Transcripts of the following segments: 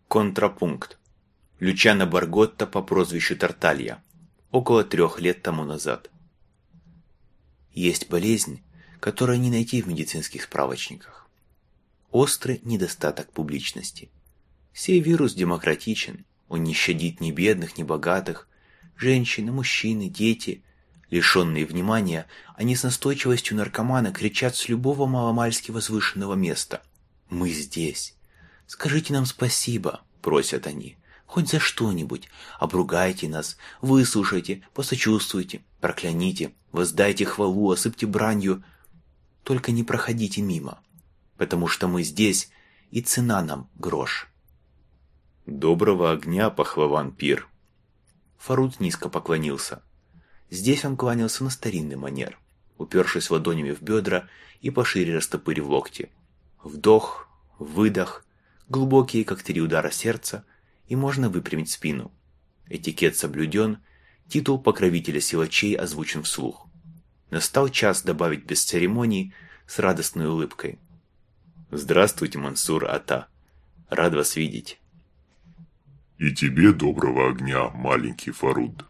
Контрапункт. Лючано Барготта по прозвищу Тарталья. Около 3 лет тому назад. Есть болезнь, которую не найти в медицинских справочниках. Острый недостаток публичности. Сей вирус демократичен, он не щадит ни бедных, ни богатых, женщины, мужчины, дети. Лишенные внимания, они с настойчивостью наркомана кричат с любого маломальски возвышенного места. «Мы здесь! Скажите нам спасибо!» – просят они. «Хоть за что-нибудь! Обругайте нас, выслушайте, посочувствуйте, прокляните, воздайте хвалу, осыпьте бранью. Только не проходите мимо, потому что мы здесь, и цена нам грош». «Доброго огня, пахлаван пир!» Фаруд низко поклонился. Здесь он кланялся на старинный манер, упершись ладонями в бедра и пошире растопырив локти. Вдох, выдох, глубокие, как 3 удара сердца, и можно выпрямить спину. Этикет соблюден, титул покровителя силачей озвучен вслух. Настал час добавить без церемоний с радостной улыбкой. «Здравствуйте, Мансур Ата. Рад вас видеть». «И тебе доброго огня, маленький Фаруд».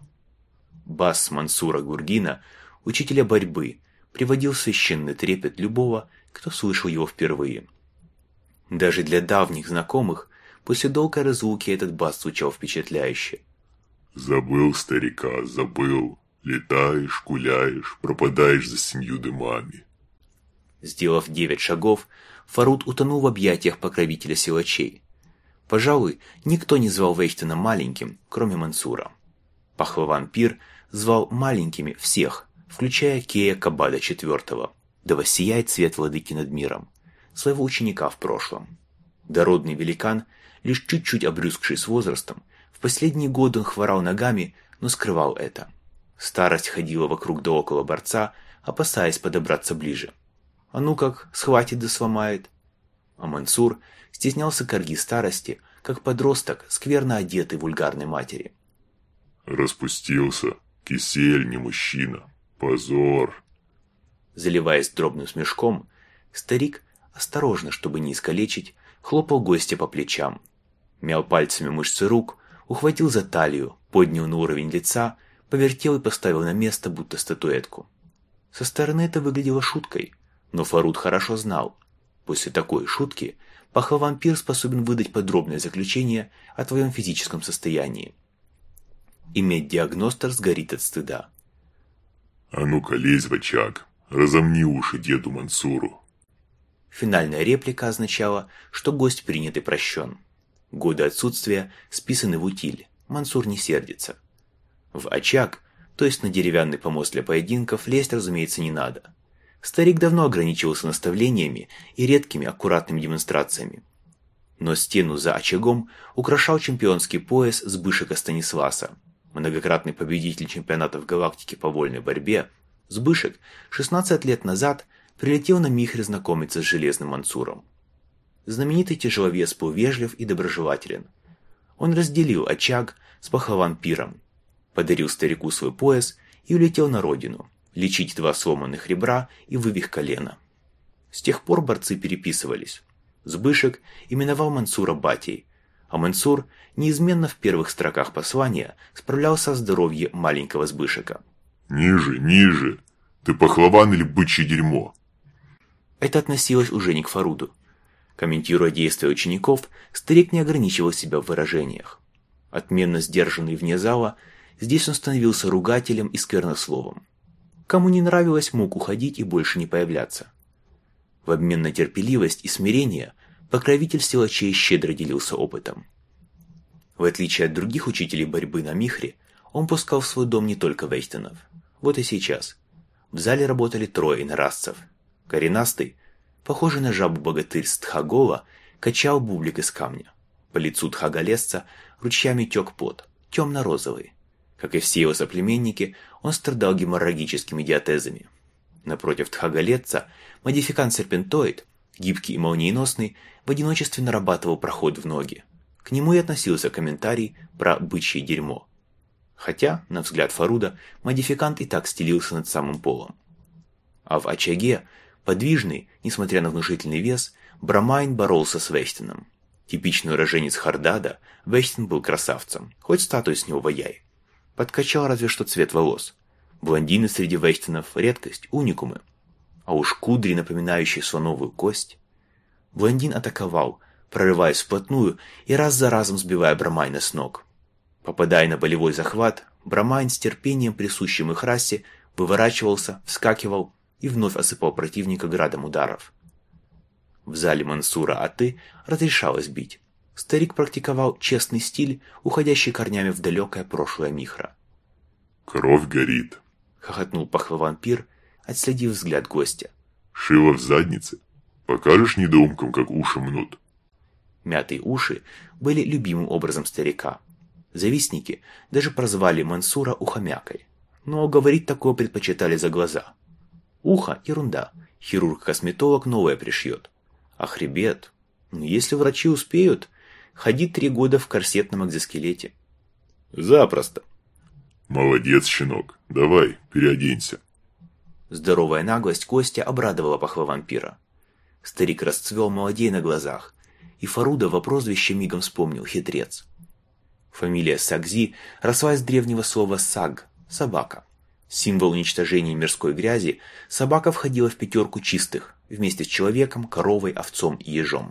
Бас Мансура Гургина, учителя борьбы, приводил в священный трепет любого, кто слышал его впервые. Даже для давних знакомых после долгой разлуки этот бас звучал впечатляюще. «Забыл старика, забыл. Летаешь, гуляешь, пропадаешь за 7 дымами». Сделав 9 шагов, Фаруд утонул в объятиях покровителя силачей. Пожалуй, никто не звал Вейхтена маленьким, кроме Мансура. Пахлаван Пир звал маленькими всех, включая Кея Кабада IV, да воссияет свет владыки над миром, своего ученика в прошлом. Дородный великан, лишь чуть-чуть обрюзгший с возрастом, в последние годы он хворал ногами, но скрывал это. Старость ходила вокруг да около борца, опасаясь подобраться ближе. А ну как, схватит да сломает. А Мансур стеснялся корги старости, как подросток, скверно одетый вульгарной матери. «Распустился. Кисель не мужчина. Позор!» Заливаясь дробным смешком, старик, осторожно, чтобы не искалечить, хлопал гостя по плечам. Мял пальцами мышцы рук, ухватил за талию, поднял на уровень лица, повертел и поставил на место, будто статуэтку. Со стороны это выглядело шуткой, но Фаруд хорошо знал. После такой шутки Пахлаван Пир способен выдать подробное заключение о твоем физическом состоянии. И меддиагностер сгорит от стыда. «А ну-ка лезь в очаг, разомни уши деду Мансуру». Финальная реплика означала, что гость принят и прощен. Годы отсутствия списаны в утиль, Мансур не сердится. В очаг, то есть на деревянный помост для поединков, лезть, разумеется, не надо. Старик давно ограничивался наставлениями и редкими аккуратными демонстрациями. Но стену за очагом украшал чемпионский пояс Збышека Станисласа. Многократный победитель чемпионатов галактики по вольной борьбе, Збышек 16 лет назад прилетел на Михре знакомиться с Железным Мансуром. Знаменитый тяжеловес был вежлив и доброжелателен. Он разделил очаг с Пахлаван Пиром, подарил старику свой пояс и улетел на родину, лечить 2 сломанных ребра и вывих колена. С тех пор борцы переписывались. Збышек именовал Мансура батей, а Мансур неизменно в первых строках послания справлялся о здоровье маленького Збышека. «Ниже, ниже! Ты пахлаван или бычье дерьмо?» Это относилось уже не к Фаруду. Комментируя действия учеников, старик не ограничивал себя в выражениях. Отменно сдержанный вне зала, здесь он становился ругателем и сквернословом. Кому не нравилось, мог уходить и больше не появляться. В обмен на терпеливость и смирение покровитель силачей щедро делился опытом. В отличие от других учителей борьбы на Михре, он пускал в свой дом не только Вейхтенов. Вот и сейчас. В зале работали 3 инорасцев. Коренастый, похожий на жабу богатырь с Тхагола, качал бублик из камня. По лицу тхаголесца ручьями тек пот, темно-розовый. Как и все его соплеменники, он страдал геморрагическими диатезами. Напротив тхаголесца модификант Серпентоид, гибкий и молниеносный, в одиночестве нарабатывал проход в ноги. К нему и относился комментарий про бычье дерьмо. Хотя, на взгляд Фаруда, модификант и так стелился над самым полом. А в очаге, подвижный, несмотря на внушительный вес, Брамайн боролся с Вейхтеном. Типичный уроженец Хардада, Вехтин был красавцем, хоть статую с него ваяй. Подкачал разве что цвет волос. Блондины среди Вехтинов – редкость, уникумы. А уж кудри, напоминающие слоновую кость. Блондин атаковал, прорываясь вплотную и раз за разом сбивая Брамайна с ног. Попадая на болевой захват, Брамайн с терпением, присущим их расе, выворачивался, вскакивал и вновь осыпал противника градом ударов. В зале Мансура Аты разрешалось бить. Старик практиковал честный стиль, уходящий корнями в далекое прошлое Михра. «Кровь горит», — хохотнул пахлаван-пир, отследив взгляд гостя. «Шило в заднице. Покажешь недоумкам, как уши мнут?» Мятые уши были любимым образом старика. Завистники даже прозвали Мансура ухомякой, но говорить такое предпочитали за глаза. Ухо – ерунда, хирург-косметолог новое пришьет. А хребет? Если врачи успеют, ходить 3 года в корсетном экзоскелете. Запросто. «Молодец, щенок. Давай, переоденься». Здоровая наглость Костя обрадовала пахлаван-пира. Старик расцвел молодей на глазах, и Фаруда во прозвище мигом вспомнил хитрец. Фамилия Сагзи росла из древнего слова «саг» – собака. Символ уничтожения мирской грязи, собака входила в 5 чистых, вместе с человеком, коровой, овцом и ежом.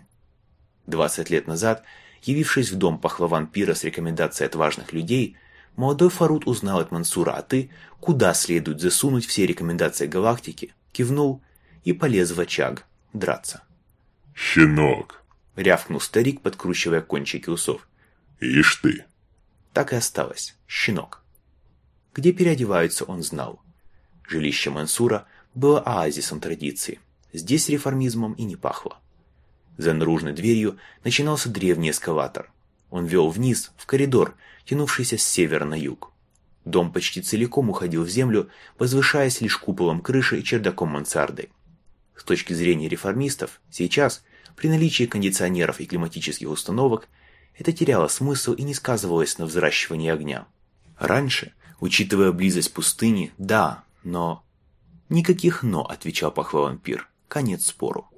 20 лет назад, явившись в дом пахлаван-пира с рекомендацией от важных людей, молодой Фаруд узнал от Мансура Аты, куда следует засунуть все рекомендации галактики, кивнул и полез в очаг драться. «Щенок!» — рявкнул старик, подкручивая кончики усов. «Ишь ты!» Так и осталось. Щенок. Где переодеваются, он знал. Жилище Мансура было оазисом традиции. Здесь реформизмом и не пахло. За наружной дверью начинался древний эскалатор. Он вел вниз, в коридор, тянувшийся с севера на юг. Дом почти целиком уходил в землю, возвышаясь лишь куполом крыши и чердаком мансарды. С точки зрения реформистов, сейчас, при наличии кондиционеров и климатических установок, это теряло смысл и не сказывалось на взращивании огня. Раньше, учитывая близость пустыни, да, но... Никаких «но», отвечал пахлаван-пир. Конец спору.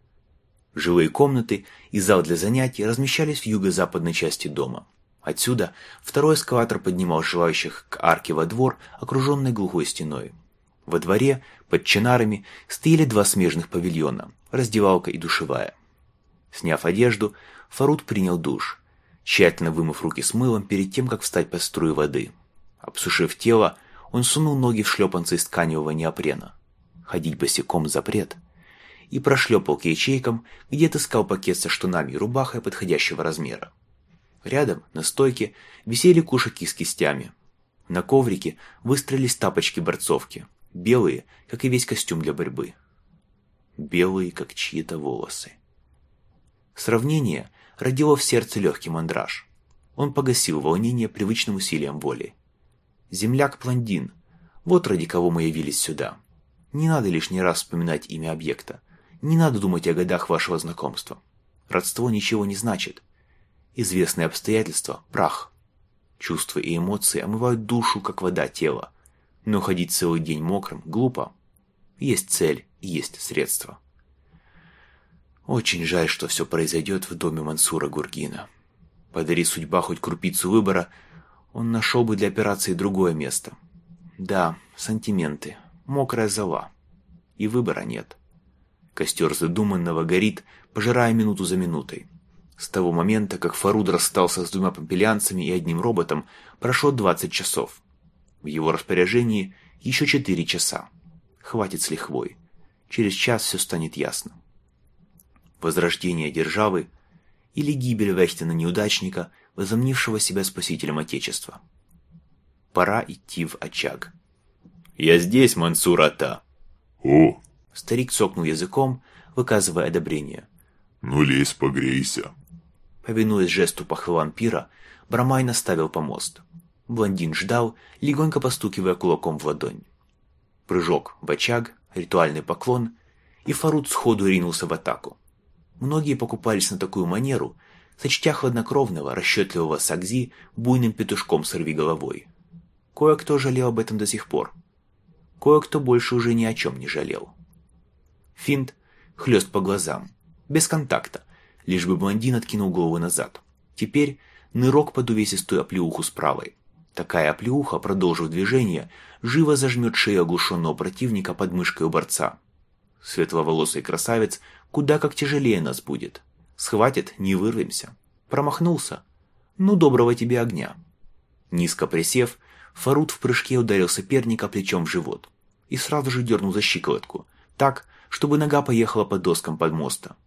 Жилые комнаты и зал для занятий размещались в юго-западной части дома. Отсюда второй эскалатор поднимал желающих к арке во двор, окруженной глухой стеной. Во дворе, под чинарами, стояли 2 смежных павильона, раздевалка и душевая. Сняв одежду, Фаруд принял душ, тщательно вымыв руки с мылом перед тем, как встать под струю воды. Обсушив тело, он сунул ноги в шлепанцы из тканевого неопрена. Ходить босиком запрет. И прошлепал к ячейкам, где отыскал пакет со штанами и рубахой подходящего размера. Рядом, на стойке, висели кушаки с кистями. На коврике выстроились тапочки-борцовки, белые, как и весь костюм для борьбы. Белые, как чьи-то волосы. Сравнение родило в сердце легкий мандраж. Он погасил волнение привычным усилием воли. Земляк-блондин, вот ради кого мы явились сюда. Не надо лишний раз вспоминать имя объекта. Не надо думать о годах вашего знакомства. Родство ничего не значит. Известные обстоятельства – прах. Чувства и эмоции омывают душу, как вода тело. Но ходить целый день мокрым – глупо. Есть цель и есть средства. Очень жаль, что все произойдет в доме Мансура Гургина. Подари судьба хоть крупицу выбора, он нашел бы для операции другое место. Да, сантименты, мокрая зола. И выбора нет. Костер задуманного горит, пожирая минуту за минутой. С того момента, как Фаруд расстался с 2 помпелианцами и 1 роботом, прошло 20 часов. В его распоряжении еще 4 часа. Хватит с лихвой. Через час все станет ясно. Возрождение державы или гибель Вехтина-неудачника, возомнившего себя спасителем Отечества. Пора идти в очаг. «Я здесь, Мансур Ата». «О!» Старик цокнул языком, выказывая одобрение. «Ну лезь, погрейся». Повинуясь жесту пахлаван-пира, Брамай наставил помост. Блондин ждал, легонько постукивая кулаком в ладонь. Прыжок в очаг, ритуальный поклон, и Фаруд сходу ринулся в атаку. Многие покупались на такую манеру, сочтя хладнокровного, расчетливого Сагзи буйным петушком сорвиголовой. Кое-кто жалел об этом до сих пор. Кое-кто больше уже ни о чем не жалел. Финт, хлест по глазам, без контакта, лишь бы блондин откинул голову назад. Теперь нырок под увесистую оплеуху с правой. Такая оплеуха, продолжив движение, живо зажмет шею оглушенного противника под мышкой у борца. Светловолосый красавец куда как тяжелее нас будет. Схватит, не вырвемся. Промахнулся. Ну, доброго тебе огня. Низко присев, Фаруд в прыжке ударил соперника плечом в живот и сразу же дернул за щиколотку, так, чтобы нога поехала по доскам подмоста.